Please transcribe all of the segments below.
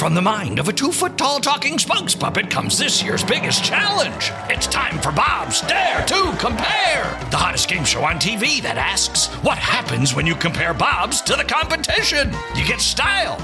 from the mind of a 2-foot-tall talking spokes puppet comes this year's biggest challenge. It's time for Bob's Dare to Compare, the hottest game show on TV that asks, what happens when you compare Bob's to the competition? You get style.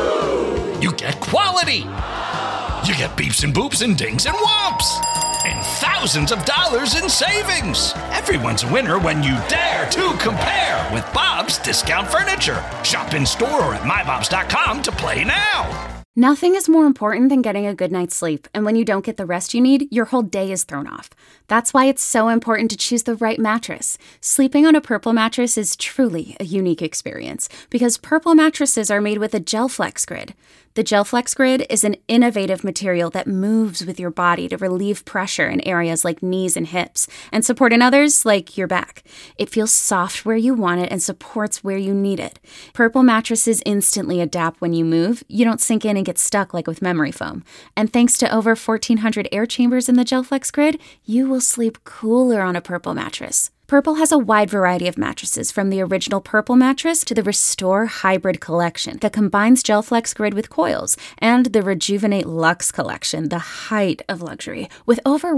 You get quality. You get beeps and boops and dings and whomps. And thousands of dollars in savings. Everyone's a winner when you dare to compare with Bob's Discount Furniture. Shop in store or at mybobs.com to play now. Nothing is more important than getting a good night's sleep, and when you don't get the rest you need, your whole day is thrown off. That's why it's so important to choose the right mattress. Sleeping on a Purple mattress is truly a unique experience, because Purple mattresses are made with a GelFlex Grid. The GelFlex Grid is an innovative material that moves with your body to relieve pressure in areas like knees and hips, and support in others like your back. It feels soft where you want it and supports where you need it. Purple mattresses instantly adapt when you move. You don't sink in and get stuck like with memory foam. And thanks to over 1,400 air chambers in the GelFlex Grid, you will sleep cooler on a Purple mattress. Purple has a wide variety of mattresses, from the original Purple mattress to the Restore Hybrid collection that combines GelFlex Grid with coils, and the Rejuvenate Luxe collection, the height of luxury, with over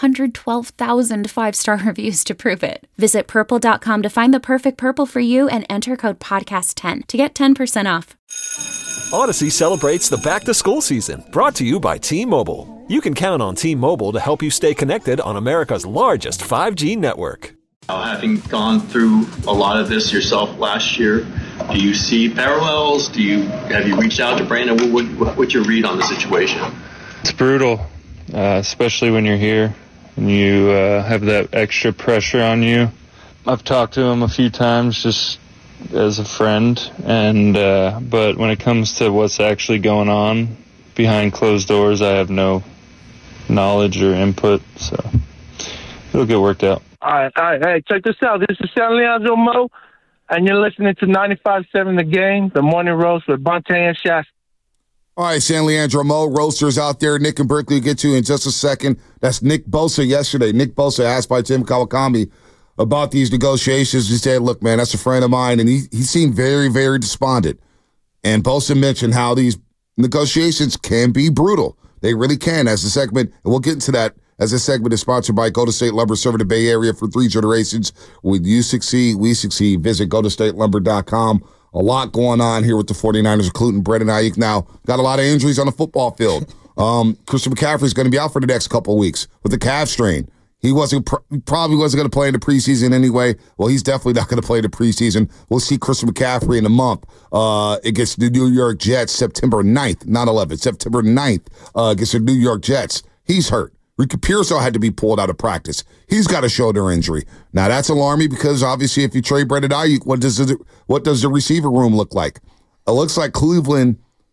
112,000 five-star reviews to prove it. Visit purple.com to find the perfect Purple for you and enter code podcast10 to get 10% off. Odyssey celebrates the back-to-school season, brought to you by T-Mobile. You can count on T-Mobile to help you stay connected on America's largest 5G network. Having gone through a lot of this yourself last year, do you see parallels? Have you reached out to Brandon? What's your read on the situation? It's brutal, especially when you're here and you have that extra pressure on you. I've talked to him a few times just as a friend, and but when it comes to what's actually going on behind closed doors, I have no knowledge or input, so it'll get worked out. All right. Hey, check this out. This is San Leandro Mo, and you're listening to 95.7 The Game, the morning roast with Bonte and Shasta. All right, San Leandro Mo, roasters out there. Nick and Berkeley will get to in just a second. That's Nick Bosa yesterday. Nick Bosa asked by Tim Kawakami about these negotiations. He said, look, man, that's a friend of mine, and he seemed very, very despondent. And Bosa mentioned how these negotiations can be brutal. They really can, as a segment, and we'll get into that. As this segment is sponsored by Golden State Lumber, serving the Bay Area for 3 generations. When you succeed, we succeed. Visit GoldenStateLumber.com. A lot going on here with the 49ers, including Brandon Ayuk. Now, got a lot of injuries on the football field. Christian McCaffrey is going to be out for the next couple of weeks with a calf strain. He probably wasn't going to play in the preseason anyway. Well, he's definitely not going to play in the preseason. We'll see Christian McCaffrey in a month against the New York Jets September 9th, not 11th, September 9th against the New York Jets. He's hurt. Ricky Pearsall had to be pulled out of practice. He's got a shoulder injury. Now, that's alarming because, obviously, if you trade Brandon Ayuk, what does the receiver room look like? It looks like Brandon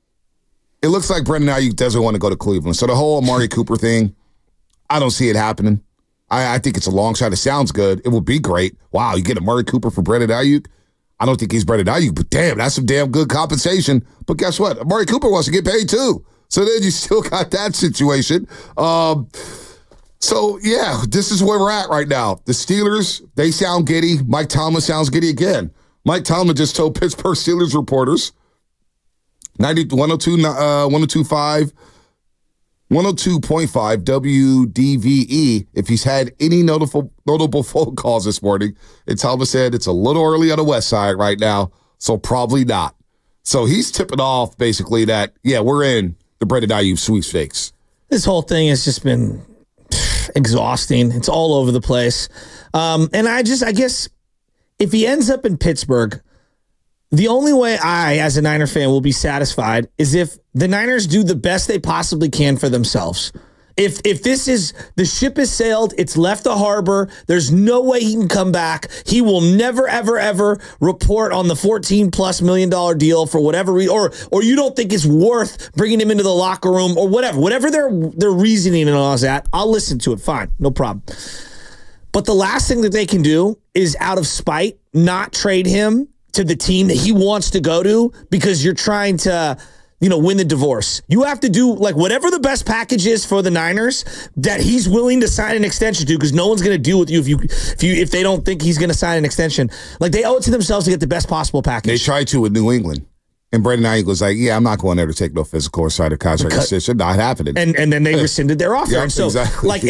Ayuk doesn't want to go to Cleveland. So the whole Amari Cooper thing, I don't see it happening. I think it's a long shot. It sounds good. It would be great. Wow, you get Amari Cooper for Brandon Ayuk? I don't think he's Brandon Ayuk, but damn, that's some damn good compensation. But guess what? Amari Cooper wants to get paid too. So then you still got that situation. So, yeah, this is where we're at right now. The Steelers, they sound giddy. Mike Tomlin sounds giddy again. Mike Tomlin just told Pittsburgh Steelers reporters, 102.5 WDVE, if he's had any notable phone calls this morning. And Tomlin said it's a little early on the west side right now, so probably not. So he's tipping off basically that, yeah, we're in the Brandon Ayuk sweepstakes. This whole thing has just been exhausting. It's all over the place. And I guess if he ends up in Pittsburgh, the only way I, as a Niner fan, will be satisfied is if the Niners do the best they possibly can for themselves. If this is, the ship has sailed, it's left the harbor, there's no way he can come back. He will never, ever, ever report on the $14+ million deal for whatever reason, or you don't think it's worth bringing him into the locker room or whatever their reasoning and all that. I'll listen to it. Fine, no problem. But the last thing that they can do is, out of spite, not trade him to the team that he wants to go to because you're trying to, win the divorce. You have to do whatever the best package is for the Niners that he's willing to sign an extension to, because no one's going to deal with you if they don't think he's going to sign an extension. They owe it to themselves to get the best possible package. They tried to with New England. And Brandon Ayuk was like, yeah, I'm not going there to take no physical or side of contract decision. Not happening. And then they rescinded their offer. Yeah, and so, exactly. like,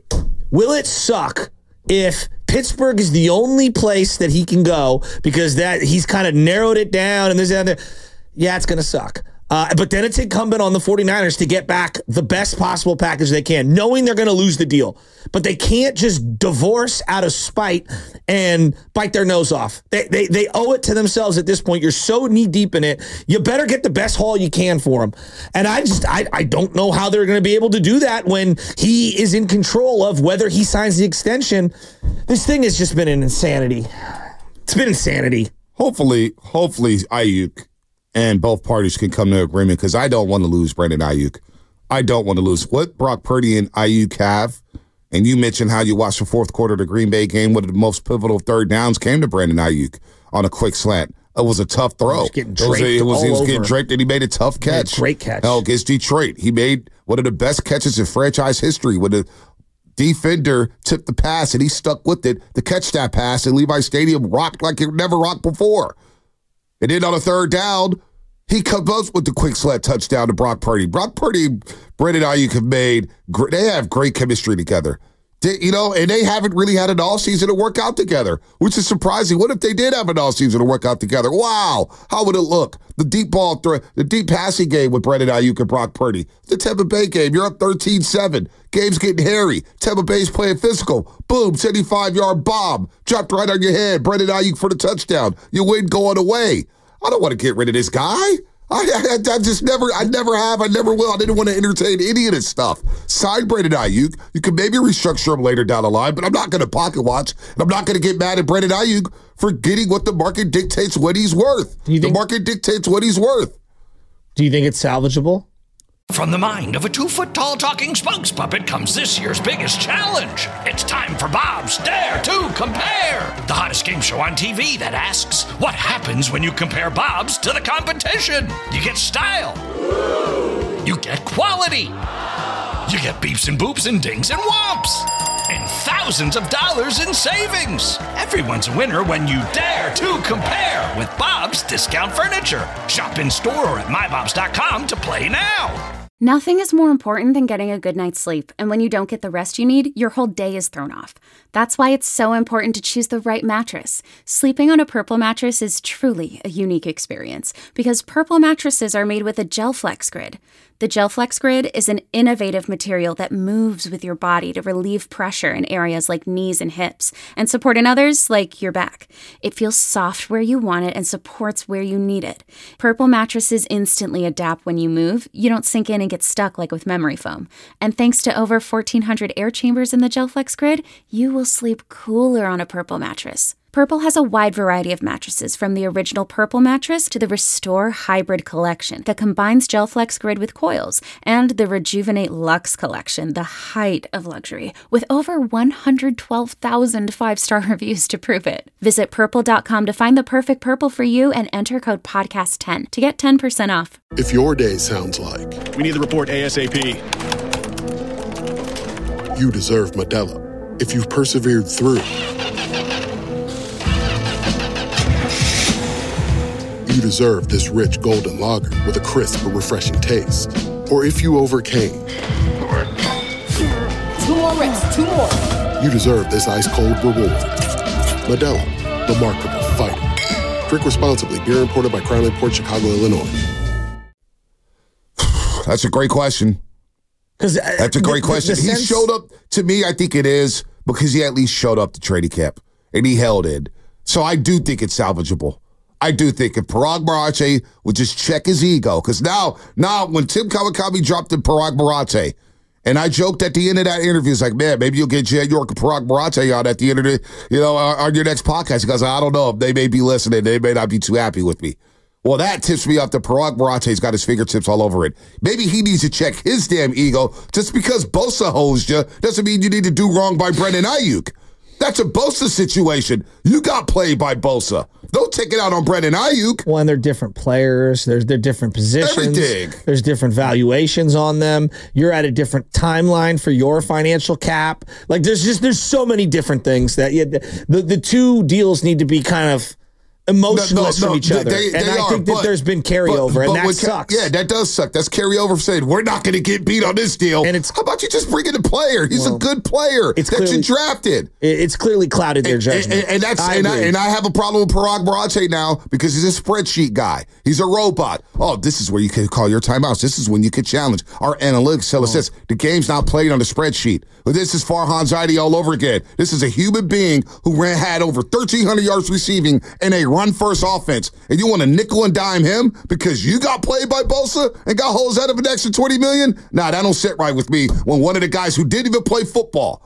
will it suck if Pittsburgh is the only place that he can go because that he's kind of narrowed it down and this and that? Yeah, it's going to suck. But then it's incumbent on the 49ers to get back the best possible package they can, knowing they're going to lose the deal. But they can't just divorce out of spite and bite their nose off. They owe it to themselves at this point. You're so knee-deep in it. You better get the best haul you can for him. And I don't know how they're going to be able to do that when he is in control of whether he signs the extension. This thing has just been an insanity. It's been insanity. Hopefully, Ayuk and both parties can come to agreement because I don't want to lose Brandon Ayuk. I don't want to lose. What Brock Purdy and Ayuk have, and you mentioned how you watched the fourth quarter of the Green Bay game, one of the most pivotal third downs came to Brandon Ayuk on a quick slant. It was a tough throw. He was getting draped he was getting draped, and he made a tough catch. Great catch. Against Detroit. He made one of the best catches in franchise history when the defender tipped the pass, and he stuck with it to catch that pass, and Levi Stadium rocked like it never rocked before. And then on a third down, he comes up with the quick slant touchdown to Brock Purdy. Brock Purdy, Brandon Ayuk they have great chemistry together. And they haven't really had an offseason to work out together, which is surprising. What if they did have an offseason to work out together? Wow, how would it look? The deep ball throw, the deep passing game with Brandon Ayuk and Brock Purdy. The Tampa Bay game, you're up 13-7. Game's getting hairy. Tampa Bay's playing physical. Boom, 75-yard bomb. Dropped right on your head. Brandon Ayuk for the touchdown. You win going away. I don't want to get rid of this guy. I never have. I never will. I didn't want to entertain any of this stuff. Sign Brandon Ayuk. You can maybe restructure him later down the line, but I'm not going to pocket watch, and I'm not going to get mad at Brandon Ayuk for getting what the market dictates what he's worth. The market dictates what he's worth. Do you think it's salvageable? From the mind of a 2-foot-tall talking spokes puppet comes this year's biggest challenge. It's time for Bob's Dare to Compare, the hottest game show on TV that asks, what happens when you compare Bob's to the competition? You get style. You get quality. You get beeps and boops and dings and whomps. And thousands of dollars in savings. Everyone's a winner when you dare to compare with Bob's Discount Furniture. Shop in store or at mybobs.com to play now. Nothing is more important than getting a good night's sleep, and when you don't get the rest you need, your whole day is thrown off. That's why it's so important to choose the right mattress. Sleeping on a Purple mattress is truly a unique experience because Purple mattresses are made with a GelFlex Grid. The GelFlex Grid is an innovative material that moves with your body to relieve pressure in areas like knees and hips and support in others like your back. It feels soft where you want it and supports where you need it. Purple mattresses instantly adapt when you move. You don't sink in and get stuck like with memory foam. And thanks to over 1,400 air chambers in the GelFlex Grid, you will sleep cooler on a Purple mattress. Purple has a wide variety of mattresses, from the original Purple mattress to the Restore Hybrid collection that combines GelFlex Grid with coils, and the Rejuvenate Luxe collection, the height of luxury, with over 112,000 five-star reviews to prove it. Visit Purple.com to find the perfect Purple for you and enter code PODCAST10 to get 10% off. If your day sounds like, we need the report ASAP, you deserve Modelo. If you've persevered through, you deserve this rich golden lager with a crisp but refreshing taste. Or if you overcame. 2 more reps, 2 more. You deserve this ice-cold reward. Modelo, the Remarkable Fighter. Drink responsibly. Beer imported by Crown Imports, Chicago, Illinois. That's a great question. That's a great question. He showed up, to me, I think it is, because he at least showed up to training camp, and he held in. So I do think it's salvageable. I do think if Parag Marache would just check his ego, because now when Tim Kawakami dropped in Parag Marache, and I joked at the end of that interview, it's like, man, maybe you'll get Jan York and Parag Marache on at the end of the, on your next podcast, because I don't know if they may be listening, they may not be too happy with me. Well, that tips me off that Parag Marache's got his fingertips all over it. Maybe he needs to check his damn ego. Just because Bosa hosed you doesn't mean you need to do wrong by Brandon Ayuk. That's a Bosa situation. You got played by Bosa. Don't take it out on Brandon Ayuk. Well, and they're different players. They're different positions. Everything. There's different valuations on them. You're at a different timeline for your financial cap. Like there's so many different things that the two deals need to be kind of emotionless from each other. They I are, think that there's been carryover, and that sucks. Yeah, that does suck. That's carryover saying, we're not going to get beat on this deal. And how about you just bring in a player? He's a good player that you drafted. It's clearly clouded their judgment. And I have a problem with Parag Barache now because he's a spreadsheet guy. He's a robot. Oh, this is where you can call your timeouts. This is when you can challenge. Our analytics tell us this. The game's not played on the spreadsheet. But this is Farhan Zaidi all over again. This is a human being who had over 1,300 yards receiving in a run-first offense. And you want to nickel and dime him because you got played by Bosa and got holes out of an extra $20 million? Nah, that don't sit right with me when one of the guys who didn't even play football,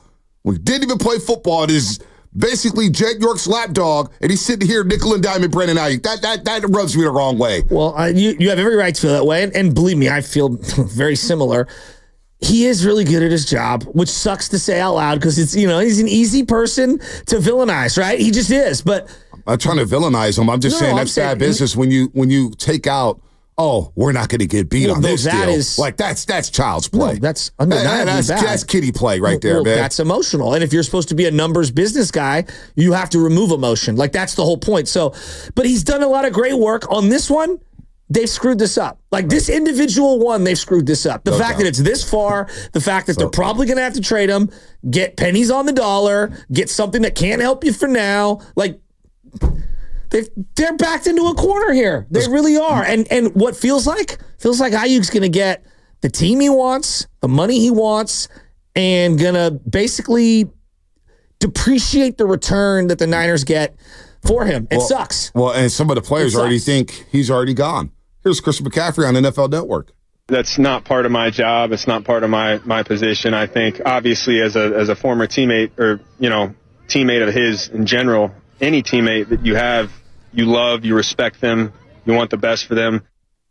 is basically Jake York's lapdog, and he's sitting here nickel and diming Brandon Ayuk. That rubs me the wrong way. Well, you have every right to feel that way, and believe me, I feel very similar. He is really good at his job, which sucks to say out loud because it's, he's an easy person to villainize, right? He just is. But I'm not trying to villainize him. I'm just saying that's bad business when you take out, we're not going to get beat on this deal. That's child's play. No, that's undeniably bad. That's kiddie play right there, man. That's emotional. And if you're supposed to be a numbers business guy, you have to remove emotion. That's the whole point. So, but he's done a lot of great work on this one. They've screwed this up. This individual one, they've screwed this up. The fact that it's this far, the fact that they're probably going to have to trade him, get pennies on the dollar, get something that can't help you for now. They're backed into a corner here. They really are. And what feels like Ayuk's going to get the team he wants, the money he wants, and going to basically depreciate the return that the Niners get for him. It sucks. Well, and some of the players already think he's already gone. Here's Chris McCaffrey on NFL Network. That's not part of my job. It's not part of my position. I think, obviously, as a former teammate or, teammate of his in general, any teammate that you have, you love, you respect them, you want the best for them.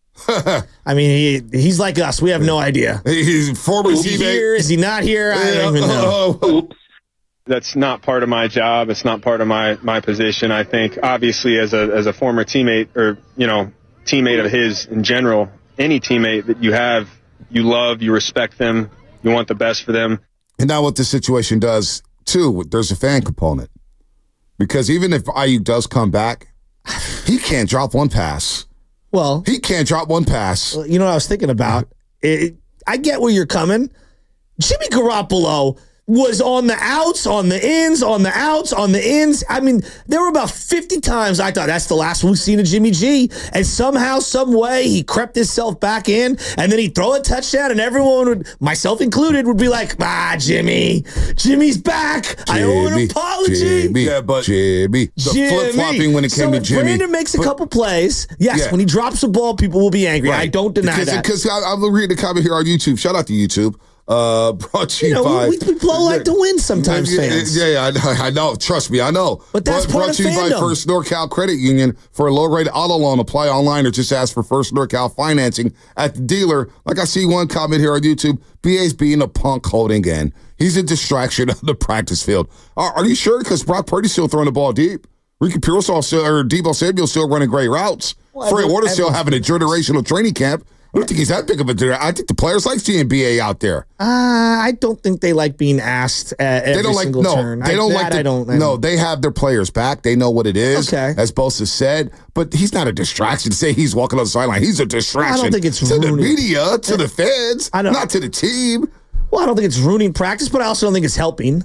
I mean, he's like us. We have no idea. He's a former teammate. Is he here? Is he not here? I don't even know. That's not part of my job. It's not part of my position. I think, obviously, as a former teammate or, teammate of his in general, any teammate that you have, you love, you respect them, you want the best for them. And now what the situation does, too, there's a fan component. Because even if Ayuk does come back, he can't drop one pass. Well, he can't drop one pass. You know what I was thinking about? I get where you're coming. Jimmy Garoppolo was on the outs, on the ins, on the outs, on the ins. I mean, there were about 50 times I thought that's the last we've seen of Jimmy G. And somehow, some way, he crept himself back in, and then he'd throw a touchdown, and everyone would, myself included, would be like, Jimmy's back. I owe an apology. Jimmy. The flip-flopping when it came to Jimmy. Brandon makes a couple plays. Yes, when he drops the ball, people will be angry. Right. I don't deny that. Because I'm reading the comment here on YouTube. Shout out to YouTube. Brought to you by... We blow like to win sometimes, fans. Yeah, I know. Trust me, I know. But that's part of fandom. Brought to you by First NorCal Credit Union. For a low-rate auto loan, apply online or just ask for First NorCal financing at the dealer. Like I see one comment here on YouTube, BA's being a punk holding in. He's a distraction on the practice field. Are you sure? Because Brock Purdy's still throwing the ball deep. Ricky Pearsall or Deebo Samuel still running great routes. Fred Warner's still having a generational training camp. I don't think he's that big of a dude. I think the players like seeing BA out there. I don't think they like being asked at every single turn. They don't. They have their players back. They know what it is, as Bosa said. But he's not a distraction to say he's walking on the sideline. He's a distraction. I don't think it's to the media, to the fans, not to the team. Well, I don't think it's ruining practice, but I also don't think it's helping.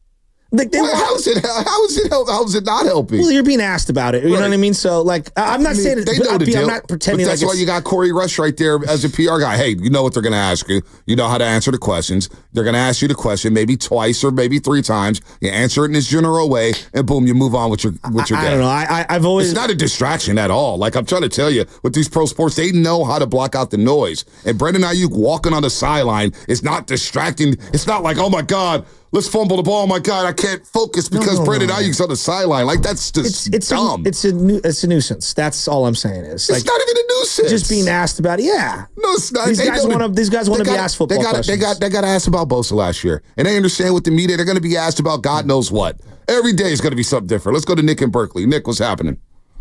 How is it not helping? Well, you're being asked about it. You know what I mean? So, I'm not saying they know the deal. I'm not pretending. But that's why you got Corey Rush right there as a PR guy. Hey, you know what they're going to ask you. You know how to answer the questions. They're going to ask you the question maybe twice or maybe 3 times. You answer it in this general way, and boom, you move on with your day. I don't know. I've always. It's not a distraction at all. Like I'm trying to tell you, with these pro sports, they know how to block out the noise. And Brandon Ayuk walking on the sideline is not distracting. It's not like, oh my God, let's fumble the ball. Oh my God, I can't focus because Brandon Ayuk's on the sideline. Like that's just dumb. It's a nuisance. That's all I'm saying is. It's not even a nuisance. Just being asked about it. Yeah. No, it's not. These guys want to be asked football questions. They got asked about Bosa last year. And they understand with the media, they're going to be asked about God knows what. Every day is going to be something different. Let's go to Nick in Berkeley. Nick, what's happening?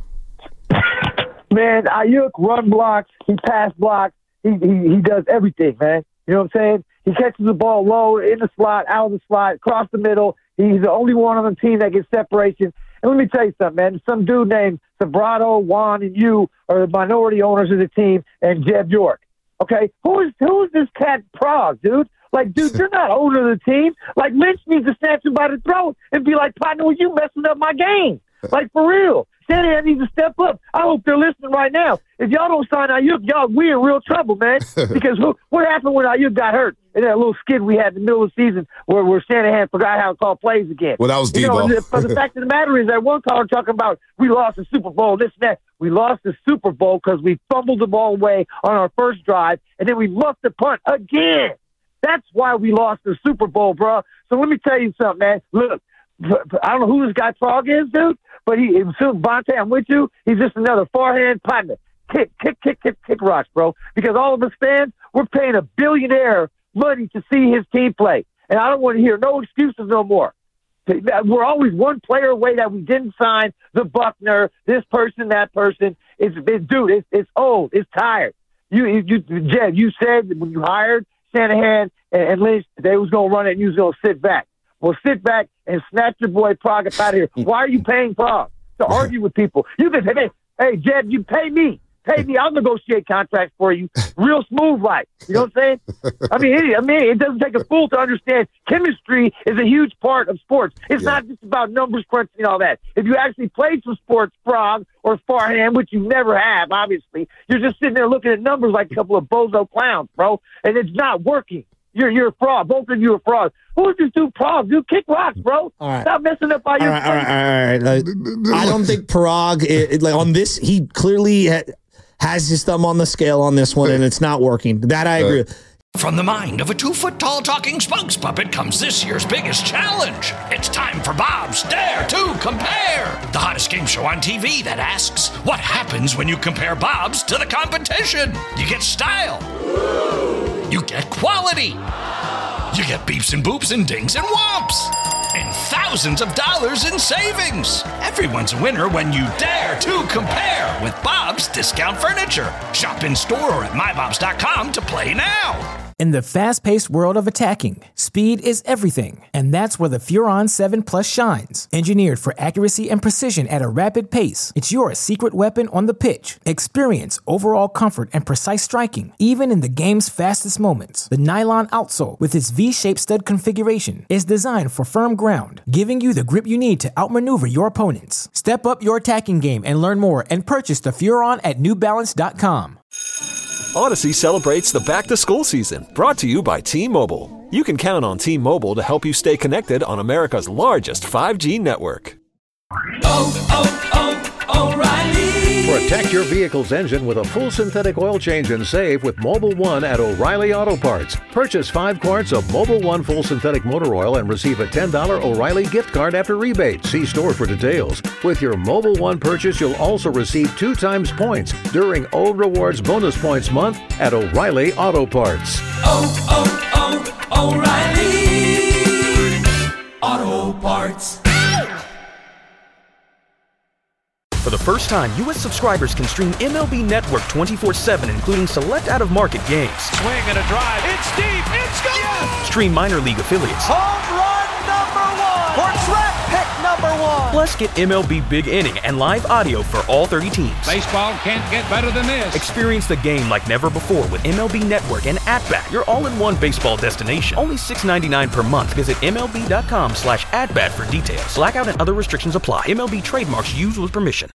Man, Ayuk run blocks. He pass blocks. He does everything, man. You know what I'm saying? He catches the ball low, in the slot, out of the slot, across the middle. He's the only one on the team that gets separation. And let me tell you something, man. Some dude named Sobrato, Juan, and you are the minority owners of the team, and Jeb York. Okay? Who is this cat Prague, dude? Like, dude, you're not owner of the team. Like, Lynch needs to snatch him by the throat and be like, partner, you messing up my game. Like, for real. Shanahan needs to step up. I hope they're listening right now. If y'all don't sign Ayuk, we in real trouble, man. Because what happened when Ayuk got hurt in that little skid we had in the middle of the season where Shanahan forgot how to call plays again? Well, that was Debo. But the fact of the matter is that one caller talking about we lost the Super Bowl, this and that. We lost the Super Bowl because we fumbled the ball away on our first drive, and then we muffed the punt again. That's why we lost the Super Bowl, bro. So let me tell you something, man. Look, I don't know who this guy Prague is, dude, but Bonte, I'm with you. He's just another forehand partner. Kick rocks, bro. Because all of us fans, we're paying a billionaire money to see his team play. And I don't want to hear no excuses no more. We're always one player away that we didn't sign, the Buckner, this person, that person. It's old. It's tired. Jed, you said when you hired Shanahan and Lynch, they was going to run it and you was going to sit back. Well, sit back and snatch your boy Prague out of here. Why are you paying Prague to argue with people? You can say, hey, Jed, you pay me. Pay me. I'll negotiate contracts for you. Real smooth like. You know what I'm saying? I mean, it doesn't take a fool to understand chemistry is a huge part of sports. It's not just about numbers crunching and all that. If you actually played some sports, Prague or Farham, which you never have, obviously, you're just sitting there looking at numbers like a couple of bozo clowns, bro, and it's not working. You're a fraud. Both of you are frauds. Who is this dude Prague? Dude, kick rocks, bro. All right. Stop messing up all your All right. I don't think Prague, on this, he clearly has his thumb on the scale on this one, and it's not working. That I agree with. From the mind of a 2-foot-tall talking spokes puppet comes this year's biggest challenge. It's time for Bob's Dare to Compare, the hottest game show on TV that asks, what happens when you compare Bob's to the competition? You get style. You get quality. You get beeps and boops and dings and whomps. And thousands of dollars in savings. Everyone's a winner when you dare to compare with Bob's Discount Furniture. Shop in store or at mybobs.com to play now. In the fast-paced world of attacking, speed is everything, and that's where the Furon 7 Plus shines. Engineered for accuracy and precision at a rapid pace, it's your secret weapon on the pitch. Experience overall comfort and precise striking, even in the game's fastest moments. The nylon outsole, with its V-shaped stud configuration, is designed for firm ground, giving you the grip you need to outmaneuver your opponents. Step up your attacking game and learn more and purchase the Furon at newbalance.com. Odyssey celebrates the back-to-school season, brought to you by T-Mobile. You can count on T-Mobile to help you stay connected on America's largest 5G network. O'Reilly! Protect your vehicle's engine with a full synthetic oil change and save with Mobil 1 at O'Reilly Auto Parts. Purchase 5 quarts of Mobil 1 full synthetic motor oil and receive a $10 O'Reilly gift card after rebate. See store for details. With your Mobil 1 purchase, you'll also receive 2 times points during O Rewards Bonus Points Month at O'Reilly Auto Parts. O'Reilly Auto Parts. For the first time, U.S. subscribers can stream MLB Network 24/7, including select out-of-market games. Swing and a drive. It's deep. It's gone. Yes. Stream minor league affiliates. Home run #1 or draft pick #1. Plus, get MLB Big Inning and live audio for all 30 teams. Baseball can't get better than this. Experience the game like never before with MLB Network and At-Bat, your all-in-one baseball destination. Only $6.99 per month. Visit MLB.com/AtBat for details. Blackout and other restrictions apply. MLB trademarks used with permission.